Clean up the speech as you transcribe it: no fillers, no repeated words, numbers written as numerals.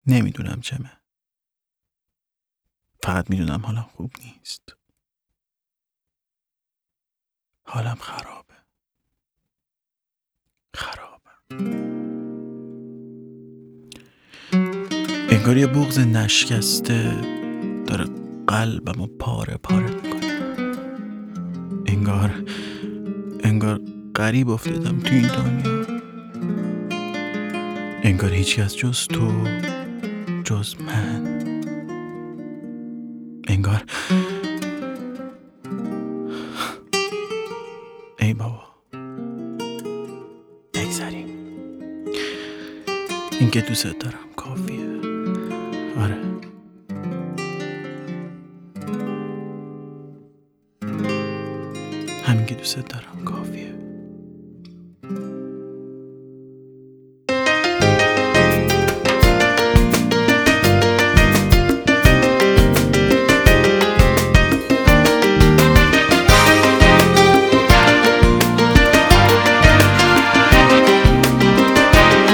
نمیدونم چمه. فقط میدونم حالم خوب نیست. حالم خرابه. انگار یه بغض نشکسته داره قلبمو پاره پاره میکنه. انگار غریب افتادم تو این دنیا. انگار هیچ کس جز تو، جز من. انگار ای بابا، بگذریم. این که دوست دارم کافیه. آره، همین که دوست دارم کافیه.